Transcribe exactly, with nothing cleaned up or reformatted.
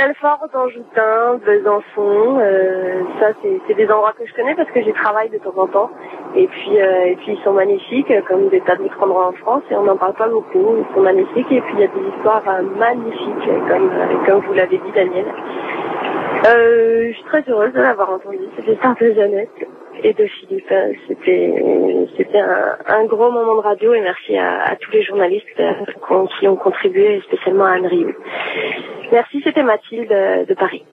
Belfort, Danjoutin, Besançon, euh, ça c'est, c'est des endroits que je connais parce que j'y travaille de temps en temps. Et puis, euh, et puis ils sont magnifiques, comme des tas d'autres endroits en France, et on n'en parle pas beaucoup. Ils sont magnifiques, et puis il y a des histoires euh, magnifiques, comme, euh, comme vous l'avez dit, Daniel. Euh, je suis très heureuse de l'avoir entendu, cette histoire de Jeannette et de Philippe. C'était, c'était un, un gros moment de radio, et merci à, à tous les journalistes qui ont contribué, spécialement à Anne Rioux. Merci, c'était Mathilde de Paris.